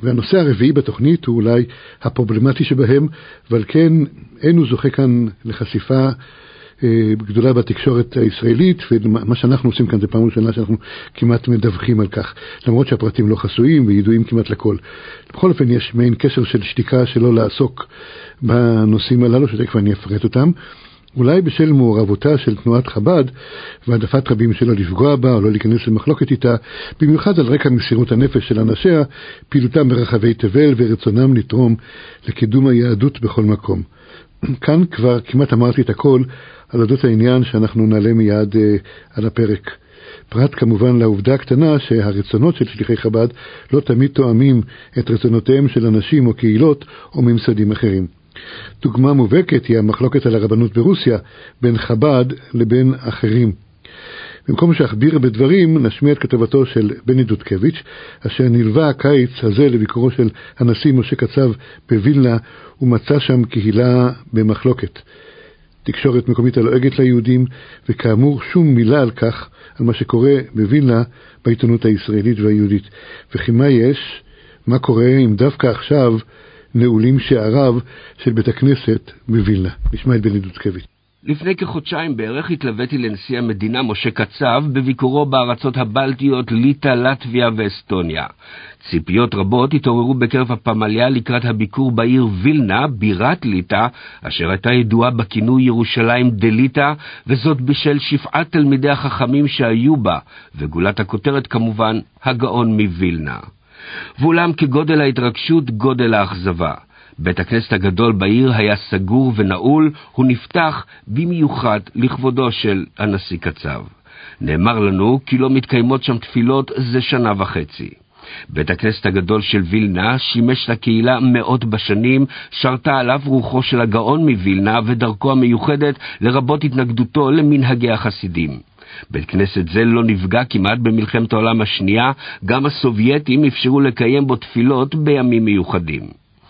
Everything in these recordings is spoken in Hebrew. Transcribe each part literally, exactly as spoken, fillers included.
והנושא הרביעי בתוכנית הוא אולי הפרובלמטי שבהם, ועל כן אין הוא זוכה כאן לחשיפה גדולה בתקשורת הישראלית, ומה שאנחנו עושים כאן זה פעם ראשונה שאנחנו כמעט מדווחים על כך, למרות שהפרטים לא חסויים וידועים כמעט לכל. בכל אופן יש מעין קשר של שתיקה שלא לעסוק בנושאים הללו, שתכף אני אפרט אותם. אולי בשל מעורבותה של תנועת חב"ד והעדפת רבים שלא לפגוע בה או לא להיכנס למחלוקת איתה, במיוחד על רקע מסירות הנפש של אנשיה, פעילותם ברחבי תבל ורצונם לתרום לקידום היהדות בכל מקום. כאן כבר כמעט אמרתי את הכל על עדות העניין שאנחנו נעלה מיד אה, על הפרק. פרט כמובן לעובדה הקטנה שהרצונות של שליחי חב"ד לא תמיד תואמים את רצונותיהם של אנשים או קהילות או ממסדים אחרים. דוגמה מובהקת היא המחלוקת על הרבנות ברוסיה בין חב"ד לבין אחרים. במקום שאכביר בדברים, נשמיע את כתבתו של בני דודקביץ', אשר נלווה הקיץ הזה לביקורו של הנשיא משה קצב בווילנה, ומצא שם קהילה במחלוקת. תקשורת מקומית הלועגת ליהודים, וכאמור שום מילה על כך, על מה שקורה בווילנה בעיתונות הישראלית והיהודית. וכי מה יש, מה קורה אם דווקא עכשיו נעולים שעריו של בית הכנסת בווילנה. נשמע את בני דודקביץ'. לפני כחודשיים בערך התלוויתי לנשיא המדינה משה קצב בביקורו בארצות הבלטיות, ליטא, לטביה ואסטוניה. ציפיות רבות התעוררו בקרב הפמליה לקראת הביקור בעיר וילנה, בירת ליטא, אשר הייתה ידועה בכינוי ירושלים דליטא, וזאת בשל שפעת תלמידי החכמים שהיו בה, וגולת הכותרת כמובן הגאון מווילנה. ואולם כגודל ההתרגשות גודל האכזבה. בית הכנסת הגדול בעיר היה סגור ונעול, הוא נפתח במיוחד לכבודו של הנשיא קצב. נאמר לנו כי לא מתקיימות שם תפילות זה שנה וחצי. בית הכנסת הגדול של וילנה שימש לקהילה מאות בשנים, שרתה עליו רוחו של הגאון מווילנה ודרכו המיוחדת, לרבות התנגדותו למנהגי החסידים. בית כנסת זה לא נפגע כמעט במלחמת העולם השנייה, גם הסובייטים אפשרו לקיים בו תפילות בימים מיוחדים.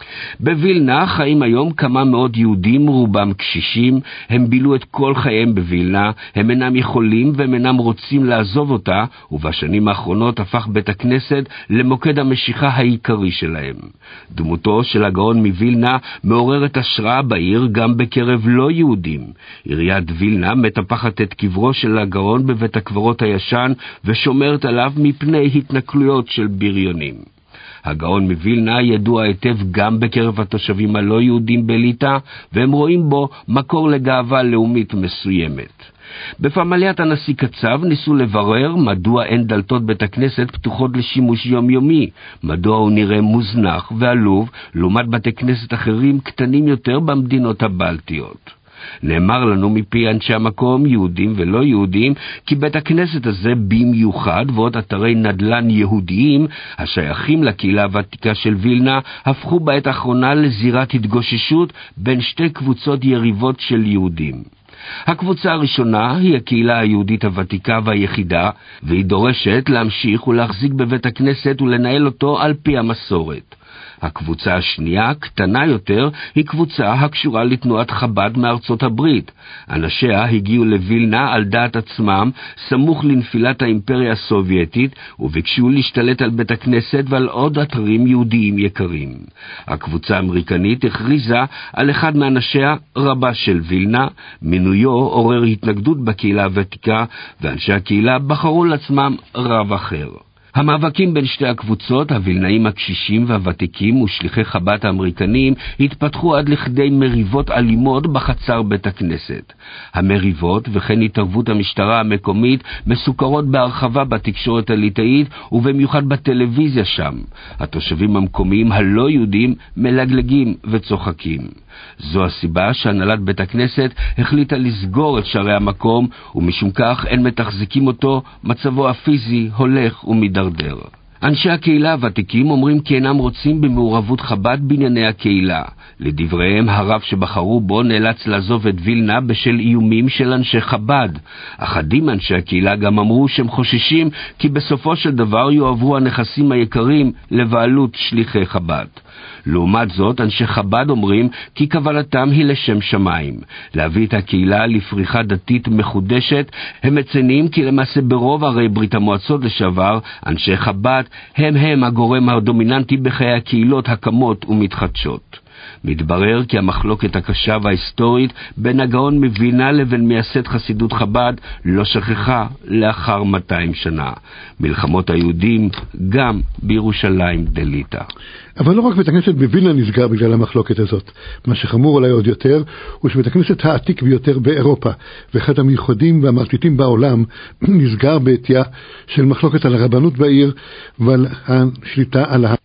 בווילנה חיים היום כמה מאות יהודים, רובם קשישים. הם בילו את כל חייהם בווילנה, הם אינם יכולים והם אינם רוצים לעזוב אותה, ובשנים האחרונות הפך בית הכנסת למוקד המשיכה העיקרי שלהם. דמותו של הגאון מווילנה מעוררת השראה בעיר גם בקרב לא יהודים. עיריית וילנה מטפחת את קברו של הגאון בבית הקברות הישן ושומרת עליו מפני התנכלויות של בריונים. הגאון מווילנה ידוע היטב גם בקרב התושבים הלא יהודים בליטא, והם רואים בו מקור לגאווה לאומית מסוימת. בפמליית הנשיא קצב ניסו לברר מדוע אין דלתות בית הכנסת פתוחות לשימוש יומיומי, מדוע הוא נראה מוזנח ועלוב לעומת בתי כנסת אחרים קטנים יותר במדינות הבלטיות. נאמר לנו מפי אנשי המקום, יהודים ולא יהודים, כי בית הכנסת הזה במיוחד ועוד אתרי נדל"ן יהודיים השייכים לקהילה הוותיקה של וילנה הפכו בעת האחרונה לזירת התגוששות בין שתי קבוצות יריבות של יהודים. הקבוצה הראשונה היא הקהילה היהודית הוותיקה והיחידה, והיא דורשת להמשיך ולהחזיק בבית הכנסת ולנהל אותו על פי המסורת. הקבוצה השנייה, קטנה יותר, היא קבוצה הקשורה לתנועת חב"ד מארצות הברית. אנשיה הגיעו לווילנה על דעת עצמם, סמוך לנפילת האימפריה הסובייטית, וביקשו להשתלט על בית הכנסת ועל עוד אתרים יהודיים יקרים. הקבוצה האמריקנית הכריזה על אחד מאנשיה רבה של וילנה. מינויו עורר התנגדות בקהילה הוותיקה, ואנשי הקהילה בחרו לעצמם רב אחר. המאבקים בין שתי הקבוצות, הווילנאים הקשישים והוותיקים ושליחי חב"ד האמריקנים, התפתחו עד לכדי מריבות אלימות בחצר בית הכנסת. המריבות וכן התערבות המשטרה המקומית מסוכרות בהרחבה בתקשורת הליטאית ובמיוחד בטלוויזיה שם. התושבים המקומיים הלא יהודים מלגלגים וצוחקים. זו הסיבה שהנהלת בית הכנסת החליטה לסגור את שערי המקום, ומשום כך אין מתחזיקים אותו, מצבו הפיזי הולך ומדרדר. אנשי הקהילה הוותיקים אומרים כי אינם רוצים במעורבות חב"ד בענייני הקהילה. לדבריהם, הרב שבחרו בו נאלץ לעזוב את וילנה בשל איומים של אנשי חב"ד. אחדים אנשי הקהילה גם אמרו שהם חוששים כי בסופו של דבר יועברו הנכסים היקרים לבעלות שליחי חב"ד. לעומת זאת, אנשי חב"ד אומרים כי כוונתם היא לשם שמיים, להביא את הקהילה לפריחה דתית מחודשת. הם מציינים כי למעשה ברוב ערי ברית המועצות לשעבר, אנשי חב"ד הם הם הגורם הדומיננטי בחיי הקהילות הקמות ומתחדשות. מתברר כי המחלוקת הקשה וההיסטורית בין הגאון מווילנה לבין מייסד חסידות חב"ד לא שכחה לאחר מאתיים שנה. מלחמות היהודים גם בירושלים דליטא. אבל לא רק בית הכנסת בווילנה נסגר בגלל המחלוקת הזאת. מה שחמור אולי עוד יותר הוא שבית הכנסת העתיק ביותר באירופה ואחד המיוחדים והמרטיטים בעולם נסגר בעטייה של מחלוקת על הרבנות בעיר ועל השליטה על ה...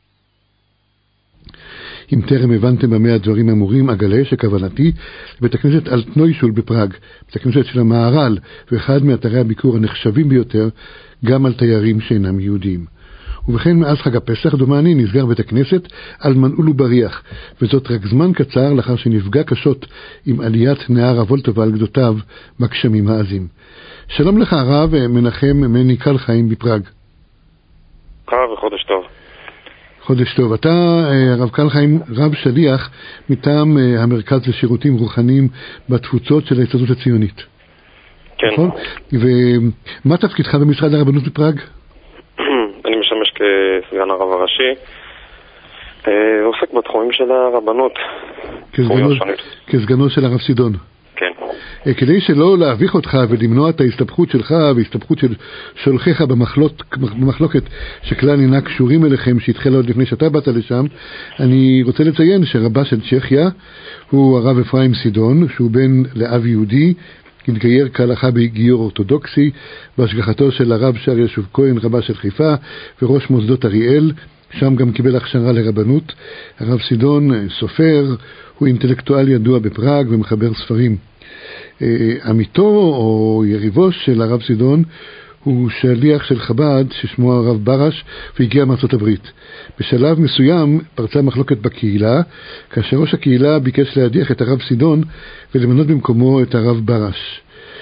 אם טרם הבנתם במה הדברים אמורים, אגלה שכוונתי לבית הכנסת אלטנוישול בפראג, בית הכנסת של המהר"ל, ואחד מאתרי הביקור הנחשבים ביותר גם על תיירים שאינם יהודים. ובכן, מאז חג הפסח דומני נסגר בית הכנסת על מנעול ובריח, וזאת רק זמן קצר לאחר שנפגע קשות עם עליית נהר הוולטבה על גדותיו בגשמים העזים. שלום לך הרב מנחם מני קל חיים בפראג. קל וחודש טוב. חודש טוב. אתה, הרב קל חיים, רב שליח מטעם המרכז לשירותים רוחניים בתפוצות של ההסתדרות הציונית. כן. נכון? ומה תפקידך במשרד הרבנות בפראג? אני משמש כסגן הרב הראשי. עוסק בתחומים של הרבנות. כסגנו, כסגנו של הרב סידון. כן. כדי שלא להביך אותך ולמנוע את ההסתבכות שלך וההסתבכות של שולחיך במחלוקת, במחלוקת שכלל אינה קשורים אליכם שהתחילה עוד לפני שאתה באת לשם, אני רוצה לציין שרבה של צ'כיה הוא הרב אפרים סידון, שהוא בן לאב יהודי, התגייר כהלכה בגיור אורתודוקסי בהשגחתו של הרב שר ישוב כהן, רבה של חיפה וראש מוסדות אריאל, שם גם קיבל הכשרה לרבנות. הרב סידון סופר, הוא אינטלקטואל ידוע בפראג ומחבר ספרים. עמיתו או יריבו של הרב סידון הוא שליח של חב"ד ששמו הרב ברש והגיע מארצות הברית. בשלב מסוים פרצה מחלוקת בקהילה, כאשר ראש הקהילה ביקש להדיח את הרב סידון ולמנות במקומו את הרב ברש.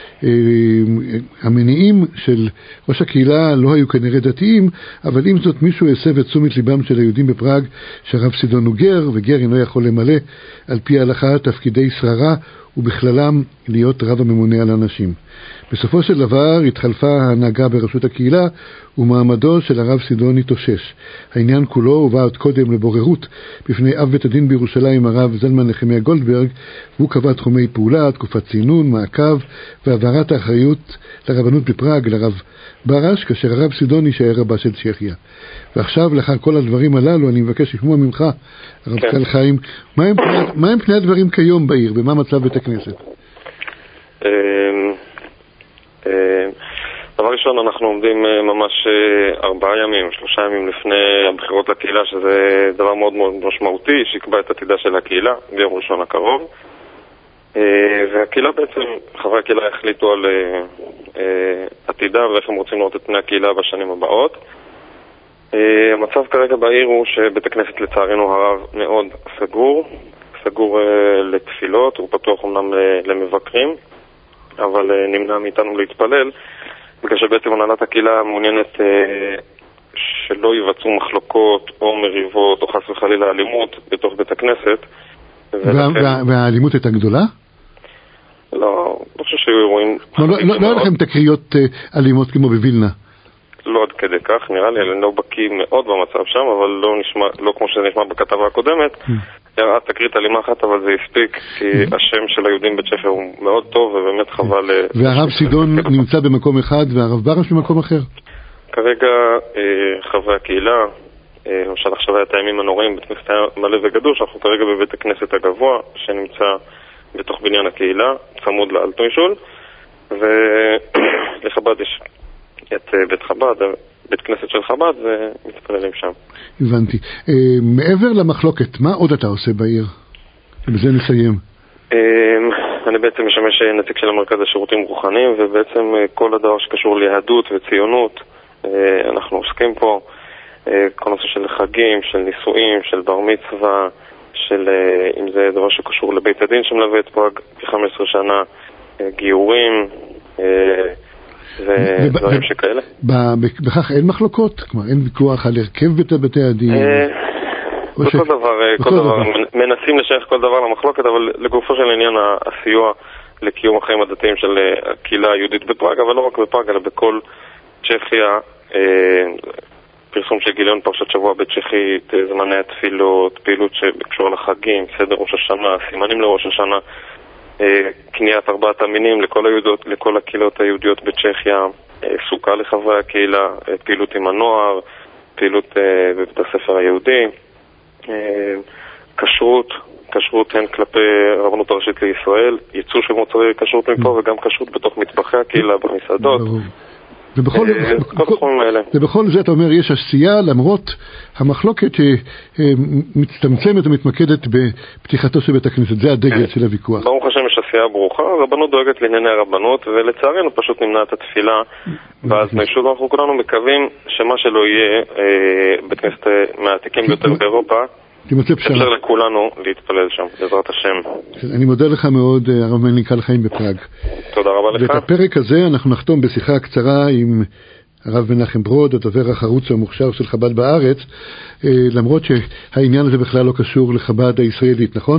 המניעים של ראש הקהילה לא היו כנראה דתיים, אבל עם זאת מישהו הסב את תשומת ליבם של היהודים בפראג שהרב סידון הוא גר, וגר אינו יכול למלא על פי ההלכה תפקידי שררה ובכללם להיות רב הממונה על אנשים. בסופו של דבר התחלפה ההנהגה בראשות הקהילה ומעמדו של הרב סידון התאושש. העניין כולו הובא עוד קודם לבוררות בפני אב בית הדין בירושלים הרב זלמן נחמיה גולדברג, והוא קבע תחומי פעולה, תקופת צינון, מעקב והעברת האחריות לרבנות בפראג לרב ברש, כאשר הרב סידון יישאר רבה של צ'כיה. ועכשיו לאחר כל הדברים הללו אני מבקש לשמוע ממך הרב כן. קל חיים, מה הם, מה הם פני הדברים כיום בעיר ומה מצב בית הכנסת? דבר ראשון, אנחנו עומדים ממש ארבעה ימים, שלושה ימים לפני הבחירות לקהילה, שזה דבר מאוד מאוד משמעותי, שיקבע את עתידה של הקהילה ביום ראשון הקרוב. והקהילה בעצם, חברי הקהילה החליטו על עתידה ואיך הם רוצים לראות את פני הקהילה בשנים הבאות. המצב כרגע בעיר הוא שבית הכנסת לצערנו הרב מאוד סגור, סגור לתפילות, הוא פתוח אמנם למבקרים, אבל נמנע מאיתנו להתפלל, בגלל שבעצם הנהלת הקהילה מעוניינת שלא ייווצרו מחלוקות או מריבות או חס וחלילה אלימות בתוך בית הכנסת. והאלימות הייתה גדולה? לא, לא חושב שהיו אירועים... לא היה לכם תקריות אלימות כמו בווילנה? לא עד כדי כך, נראה לי, אני לא בקיא מאוד במצב שם, אבל לא נשמע, לא כמו שזה נשמע בכתבה הקודמת. יראה תקרית אלימה אחת, אבל זה הספיק, כי השם של היהודים בצ'כיה הוא מאוד טוב, ובאמת חבל... והרב סידון נמצא במקום אחד, והרב ברש במקום אחר? כרגע חברי הקהילה, למשל עכשיו היה את הימים הנוראים, בית כנסת מלא וגדול, שאנחנו כרגע בבית הכנסת הגבוה, שנמצא בתוך בניין הקהילה, צמוד לאלטנוישול, ולחב"ד יש את בית חב"ד, בית כנסת של חב"ד, ומתפללים שם. הבנתי. מעבר למחלוקת, מה עוד אתה עושה בעיר? ובזה נסיים. אני בעצם משמש נציג של המרכז לשירותים רוחניים, ובעצם כל הדבר שקשור ליהדות וציונות, אנחנו עוסקים פה, כל נושא של חגים, של נישואים, של בר מצווה, של, אם זה דבר שקשור לבית הדין שמלווה את פראג כ-חמש עשרה שנה, גיורים, ודברים שכאלה. בכך אין מחלוקות? כלומר, אין ויכוח על הרכב בתי הדין? בכל דבר, כל דבר, מנסים לשייך כל דבר למחלוקת, אבל לגופו של עניין הסיוע לקיום החיים הדתיים של הקהילה היהודית בפראג, אבל לא רק בפראג, אלא בכל צ'כיה, פרסום של גיליון פרשת שבוע בצ'כית, זמני התפילות, פעילות שקשורה לחגים, סדר ראש השנה, סימנים לראש השנה, קניית ארבעת המינים לכל היהודות, לכל הקהילות היהודיות בצ'כיה, סוכה לחברי הקהילה, פעילות עם הנוער, פעילות בבית הספר היהודי, כשרות, כשרות הן כלפי הרבנות הראשית לישראל, ייצוא של מוצרי כשרות מפה וגם כשרות בתוך מטבחי הקהילה במסעדות. ובכל, ובכל זה אתה אומר יש עשייה למרות המחלוקת שמצטמצמת ומתמקדת בפתיחתו של בית הכנסת. זה הדגל של הוויכוח. ברוך השם יש עשייה ברוכה, הרבנות דואגת לענייני הרבנות ולצערנו פשוט נמנעת התפילה ואז מישהו אנחנו כולנו מקווים שמה שלא יהיה בית כנסת מעתיקים ביותר באירופה אפשר לכולנו להתפלל שם, בעזרת השם. אני מודה לך מאוד, הרב מנליקל חיים בפראג. תודה רבה לך. ואת הפרק הזה אנחנו נחתום בשיחה קצרה עם הרב מנחם ברוד, הדובר החרוץ המוכשר של חב"ד בארץ, למרות שהעניין הזה בכלל לא קשור לחב"ד הישראלית, נכון?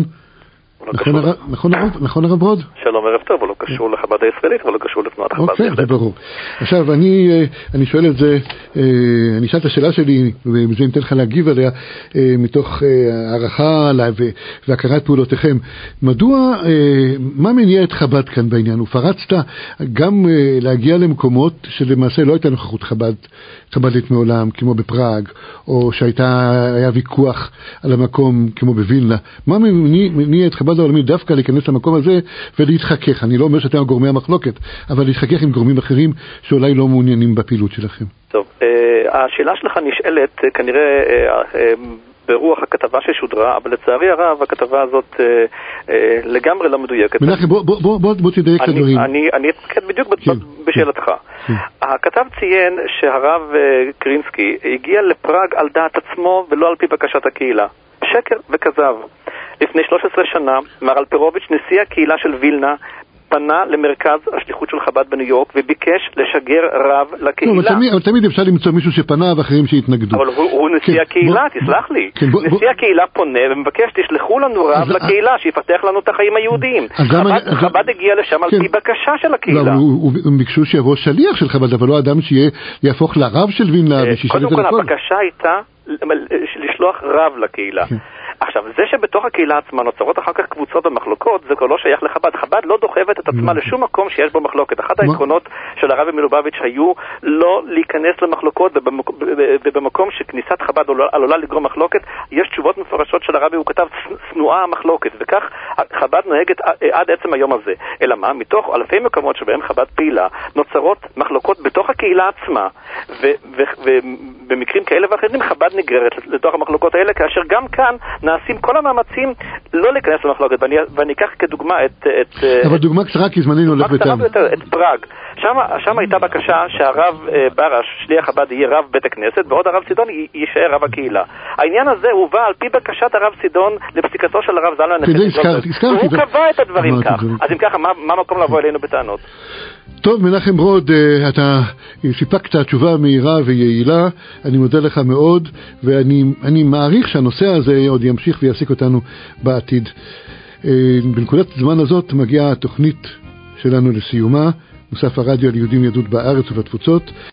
נכון הרב ברוד? שלום ערב טוב, הוא לא קשור לחב"ד הישראלית, אבל לא קשור לתנועת חב"ד. אוקיי, זה ברור. עכשיו, אני שואל את זה, אני אשאל את השאלה שלי, ובזה ניתן לך להגיב עליה, מתוך הערכה והכרת פעולותיכם. מדוע, מה מניע את חב"ד כאן בעניין? ופרצת גם להגיע למקומות שלמעשה לא הייתה נוכחות חב"ד, חב"דית מעולם, כמו בפראג, או שהיה ויכוח על המקום, כמו בווילנה. מה מניע את חב"ד העולמי דווקא להיכנס למקום הזה ולהתחכך? אני לא אומר שאתם גורמי המחלוקת, אבל להתחכך עם גורמים אחרים שאולי לא מעוניינים בפעילות שלכם. טוב, השאלה שלך נשאלת כנראה ברוח הכתבה ששודרה, אבל לצערי הרב הכתבה הזאת לגמרי לא מדויקת. מנחם, בוא תדייק את הדברים. אני אתקד בדיוק בשאלתך. הכתב ציין שהרב קרינסקי הגיע לפראג על דעת עצמו ולא על פי בקשת הקהילה. שקר וכזב. לפני שלוש עשרה שנה, מר אלפרוביץ', נשיא הקהילה של וילנה, פנה למרכז השליחות של חב"ד בניו יורק וביקש לשגר רב לקהילה. לא, אבל תמיד אפשר למצוא מישהו שפנה ואחרים שהתנגדו. אבל הוא נשיא הקהילה, תסלח לי. נשיא הקהילה פונה ומבקש, תשלחו לנו רב לקהילה, שיפתח לנו את החיים היהודיים. חב"ד הגיע לשם על פי בקשה של הקהילה. הם ביקשו שיבוא שליח של חב"ד, אבל לא אדם שיהפוך לרב של וילנה. קודם כל, הבקשה הייתה לשלוח רב לקהילה. עכשיו, זה שבתוך הקהילה עצמה נוצרות אחר כך קבוצות ומחלוקות, זה כבר לא שייך לחב"ד. חב"ד לא דוחבת את עצמה לשום מקום שיש בו מחלוקת. אחת העקרונות של הרב מלובביץ' היו לא להיכנס למחלוקות, ובמקום שכניסת חב"ד עלולה לגרום מחלוקת, יש תשובות מפורשות של הרב, הוא כתב שנואה המחלוקת, וכך חב"ד נוהגת עד עצם היום הזה. אלא מה? מתוך אלפי מקומות שבהם חב"ד פעילה, נוצרות מחלוקות בתוך הקהילה עצמה, ובמקרים כאלה ואחרים חב"ד נגררת לתוך המחלוקות האלה, כאשר גם כאן נעשים כל המאמצים לא להיכנס למחלוקת, ואני, ואני אקח כדוגמה את... את אבל דוגמה קצרה, כי זמננו הולך בתם. את פראג. שם, שם הייתה בקשה שהרב ברש, שליח חב"ד, יהיה רב בית הכנסת, ועוד הרב סידון יישאר רב הקהילה. העניין הזה הובא על פי בקשת הרב סידון לפסיקתו של הרב זלמן נחמן. הוא קבע את הדברים כך. אז אם ככה, מה, מה מקום לבוא אלינו בטענות? טוב, מנחם ברוד, אתה סיפקת תשובה מהירה ויעילה, אני מודה לך מאוד, ואני מעריך שהנושא הזה עוד ימשיך ויעסיק אותנו בעתיד. בנקודת הזמן הזאת מגיעה התוכנית שלנו לסיומה, מוסף הרדיו על יהודים יהדות בארץ ובתפוצות.